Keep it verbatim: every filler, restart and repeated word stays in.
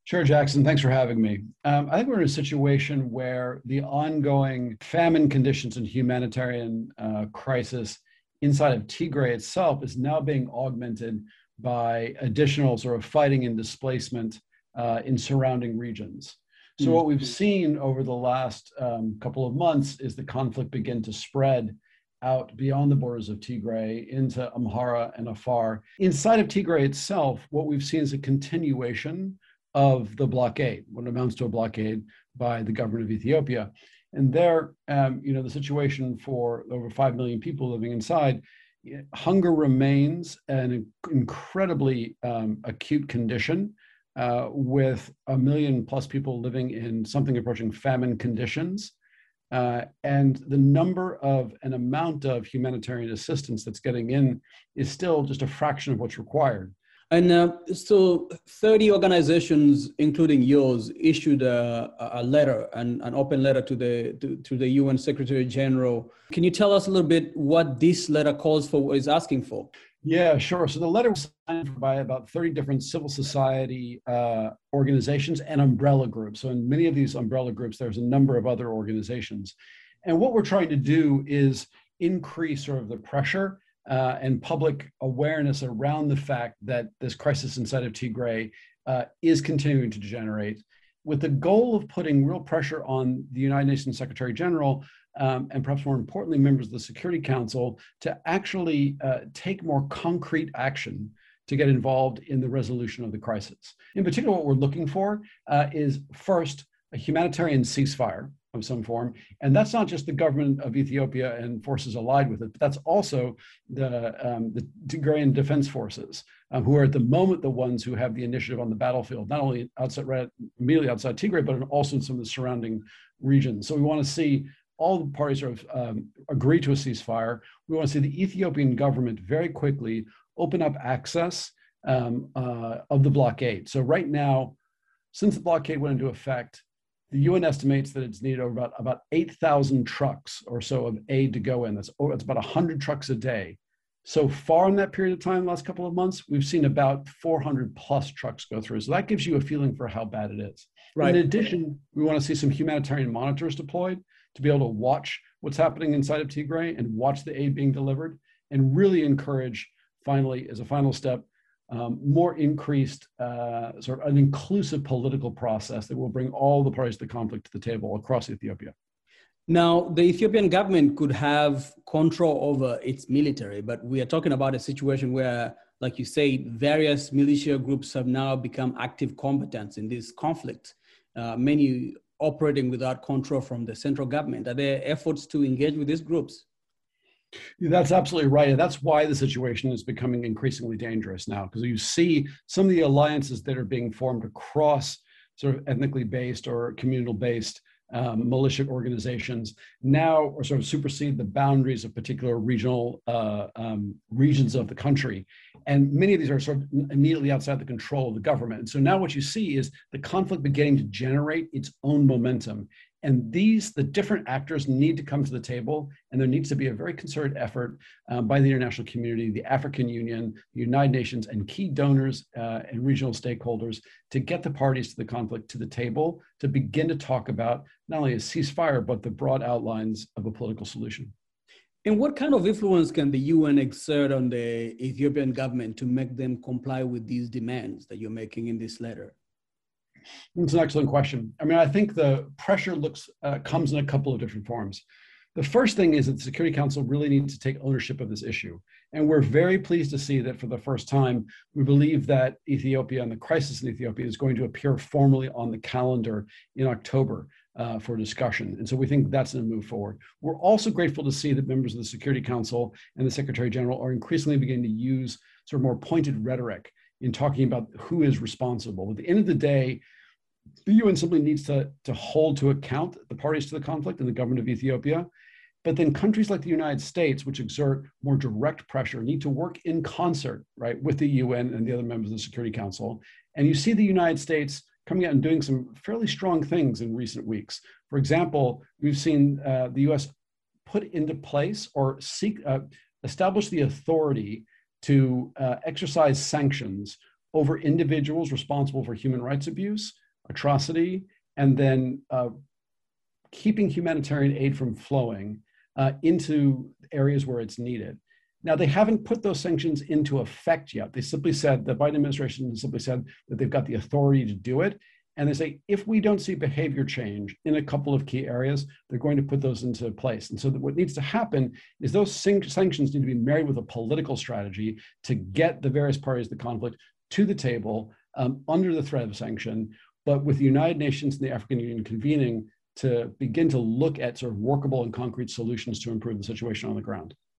Sure, Jackson. Thanks for having me. Um, I think we're in a situation where the ongoing famine conditions and humanitarian uh, crisis inside of Tigray itself is now being augmented by additional sort of fighting and displacement uh, in surrounding regions. So, Mm. what we've seen over the last um, couple of months is the conflict begin to spread out beyond the borders of Tigray into Amhara and Afar. Inside of Tigray itself, what we've seen is a continuation of the blockade, what amounts to a blockade by the government of Ethiopia. And there, um, you know, the situation for over five million people living inside, hunger remains an incredibly um, acute condition, uh, with a million plus people living in something approaching famine conditions. Uh, and the number of and amount of humanitarian assistance that's getting in is still just a fraction of what's required. And uh, so thirty organizations, including yours, issued a, a letter, an, an open letter to the to, to the U N Secretary General. Can you tell us a little bit what this letter calls for, is asking for? Yeah, sure. So the letter was signed by about thirty different civil society uh, organizations and umbrella groups. So in many of these umbrella groups, there's a number of other organizations. And what we're trying to do is increase sort of the pressure Uh, and public awareness around the fact that this crisis inside of Tigray uh, is continuing to degenerate, with the goal of putting real pressure on the United Nations Secretary General, um, and perhaps more importantly, members of the Security Council, to actually uh, take more concrete action to get involved in the resolution of the crisis. In particular, what we're looking for uh, is first, a humanitarian ceasefire of some form. And that's not just the government of Ethiopia and forces allied with it, but that's also the, um, the Tigrayan Defense Forces, um, who are at the moment the ones who have the initiative on the battlefield, not only outside, right, immediately outside Tigray, but also in some of the surrounding regions. So we want to see all the parties sort of um, agree to a ceasefire. We want to see the Ethiopian government very quickly open up access um, uh, of the blockade. So right now, since the blockade went into effect, the U N estimates that it's needed over about, about eight thousand trucks or so of aid to go in. That's, oh, it's about one hundred trucks a day. So far in that period of time, the last couple of months, we've seen about four hundred plus trucks go through. So that gives you a feeling for how bad it is. Right. In addition, we want to see some humanitarian monitors deployed to be able to watch what's happening inside of Tigray and watch the aid being delivered, and really encourage, finally, as a final step, Um, more increased, uh, sort of an inclusive political process that will bring all the parties to the conflict to the table across Ethiopia. Now, the Ethiopian government could have control over its military, but we are talking about a situation where, like you say, various militia groups have now become active combatants in this conflict, uh, many operating without control from the central government. Are there efforts to engage with these groups? That's absolutely right. And that's why the situation is becoming increasingly dangerous now, because you see some of the alliances that are being formed across sort of ethnically based or communal based um, militia organizations now or sort of supersede the boundaries of particular regional uh, um, regions of the country. And many of these are sort of immediately outside the control of the government. And so now what you see is the conflict beginning to generate its own momentum. And these, the different actors need to come to the table, and there needs to be a very concerted effort um, by the international community, the African Union, the United Nations, and key donors uh, and regional stakeholders to get the parties to the conflict to the table to begin to talk about not only a ceasefire, but the broad outlines of a political solution. And what kind of influence can the U N exert on the Ethiopian government to make them comply with these demands that you're making in this letter? It's an excellent question. I mean, I think the pressure looks uh, comes in a couple of different forms. The first thing is that the Security Council really needs to take ownership of this issue. And we're very pleased to see that for the first time, we believe that Ethiopia and the crisis in Ethiopia is going to appear formally on the calendar in October uh, for discussion. And so we think that's going to move forward. We're also grateful to see that members of the Security Council and the Secretary General are increasingly beginning to use sort of more pointed rhetoric in talking about who is responsible. At the end of the day, the U N simply needs to, to hold to account the parties to the conflict and the government of Ethiopia. But then countries like the United States, which exert more direct pressure, need to work in concert, right, with the U N and the other members of the Security Council. And you see the United States coming out and doing some fairly strong things in recent weeks. For example, we've seen uh, the U S put into place or seek uh, establish the authority to uh, exercise sanctions over individuals responsible for human rights abuse, atrocity, and then uh, keeping humanitarian aid from flowing uh, into areas where it's needed. Now, they haven't put those sanctions into effect yet. They simply said, the Biden administration simply said that they've got the authority to do it. And they say, if we don't see behavior change in a couple of key areas, they're going to put those into place. And so that what needs to happen is those sanctions need to be married with a political strategy to get the various parties of the conflict to the table um, under the threat of sanction, but with the United Nations and the African Union convening to begin to look at sort of workable and concrete solutions to improve the situation on the ground.